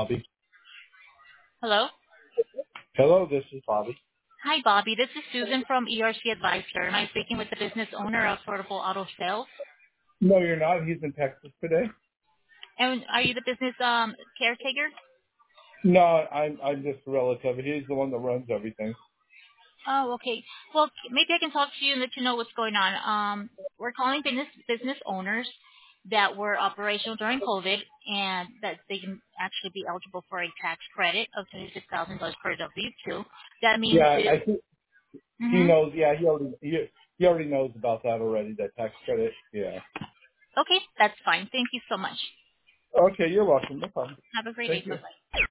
Bobby. Hello? Hello, this is Bobby. Hi, Bobby. This is Susan from ERC Advisor. Am I speaking with the business owner of Affordable Auto Sales? No, you're not. He's in Texas today. And are you the business caretaker? No, I'm just a relative. He's the one that runs everything. Oh, okay. Well, maybe I can talk to you and let you know what's going on. We're calling business owners that were operational during COVID and that they can actually be eligible for a tax credit of $26,000 per W-2. That means Yeah, if... I think he Mm-hmm. knows. Yeah, he already knows about that already. That tax credit. Yeah. Okay, that's fine. Thank you so much. Okay, you're welcome. No problem. Have a great day. Thank you. Bye-bye.